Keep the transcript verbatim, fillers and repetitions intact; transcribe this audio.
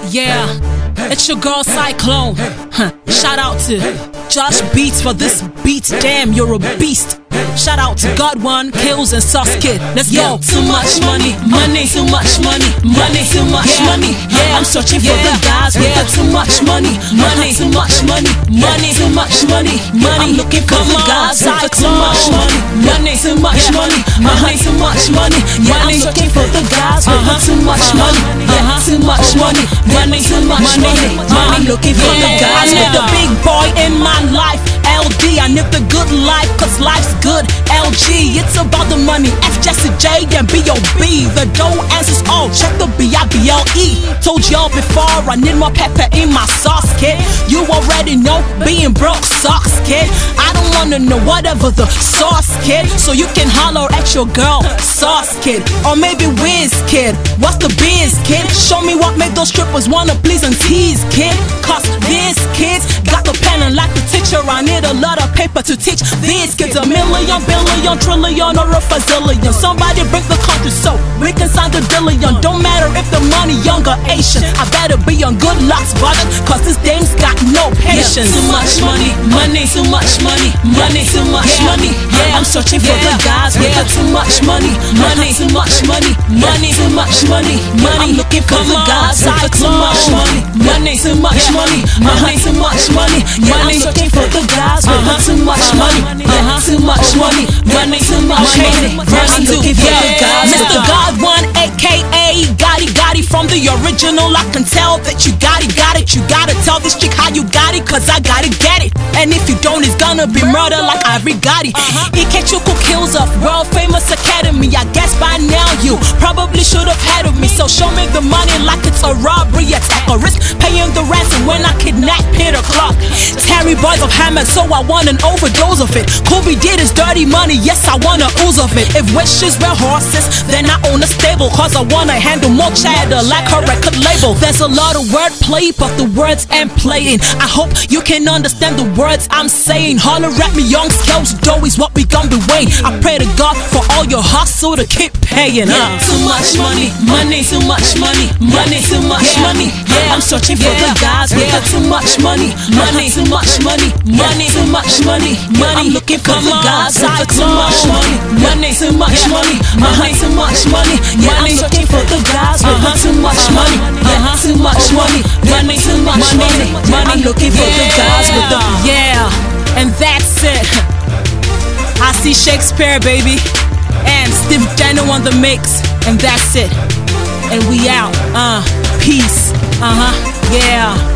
Yeah, it's your girl Cyclone. Huh. Shout out to Josh Beats for this beat. Damn, you're a beast. Shout out to God One, Kills and Sauce Kid. Let's yeah, go. Too much money, money, too much money, money, too much yeah, money. Yeah, I'm searching yeah, for the guys with yeah. the too much money, money, too much money, money, too much money, money. I'm looking for the guys with the too much money, money, too much money, money, too much money. Yeah, I'm searching for the guys with the too much money, yeah, too much money, money, too much money. I'm looking for the guys I with need the the big boy in my life. L D, I live the good life, cause life's good. L G, it's about the money. F Jesse J and B O B. The dough answers all. Check the B I B L E. Told y'all before, I need more pepper in my sauce, kid. You already know, being broke sucks, kid. I don't wanna know whatever the sauce, kid. So you can holler at your girl, sauce, kid. Or maybe Wiz, kid. What's the biz, kid? Show me what made those strippers wanna please and tease, kid. Cause these kids got the pen and like the teacher, I need a lot of paper to teach these kids. A million, billion, trillion, or a fazillion. Somebody break the country so we can sign the billion. Don't matter if the money young or Asian. I better be on good luck's budget, cause this dame's got no patience. Yeah, too much money, money, too much money, money, too much yeah, money. Yeah, I'm searching for yeah, the guys with yeah. the too much money, money, too much money, money, too much money, money. I'm looking for Come the on, guys with the too much money, money, too much Yeah. money, money, too much money. Yeah, I'm searching for the guys with the too much money, yeah, too much money, money, too much money. Verse I'm two, looking for the yeah. guys with Mister the God One, aka Gotti Gotti from the original. I can tell that you got it, got it. You gotta tell this chick how you got it, cause I gotta get it. And if you don't, it's gonna be murder like Ivory Gotti. Ikechuku kills of world famous academy. I guess by now you probably should have had of me. So show me the money like it's a robbery attack, or risk paying the ransom when I kidnap Peter Clark. Terry Boys of Hammett, so I want an overdose of it. Kobe did his dirty money, yes I wanna ooze of it. If wishes were horses, then I own a stable, cause I wanna handle more cheddar like her record label. There's a lot of wordplay, but the words ain't playing. I hope you can understand the words I'm saying. Holler at me, young scales, dough is what we gon' be weighing. I pray to God for all your hustle to keep paying. Yeah, Uh. too much money, money, too much money, money, too much Yeah. money. Yeah. I'm searching for Yeah. the guys with Yeah. the too much money, money, too much money, money, too much money, money. I'm looking for Come the on, guys with the too Cyclone. much money, money, too much Yeah. money, money, too much money. Yeah, I'm searching for the guys with the too much money, yeah, too much money, money, too much money, money. I'm looking for the guys with the Yeah, and that's it. I see Shakespeare, baby, and Steve Daniel on the mix, and that's it. And we out. Uh, peace. Uh huh. Yeah.